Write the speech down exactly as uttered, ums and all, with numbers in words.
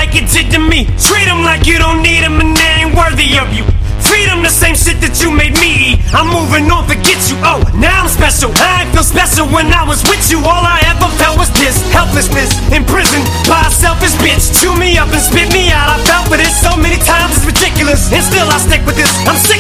like it did to me. Treat them like you don't need them and they ain't worthy of you. Feed them the same shit that you made me eat. I'm moving on, forget you. Oh, now I'm special. I ain't feel special when I was with you. All I ever felt was this helplessness, imprisoned by a selfish bitch. Chew me up and spit me out. I felt for this so many times, it's ridiculous. And still I stick with this. I'm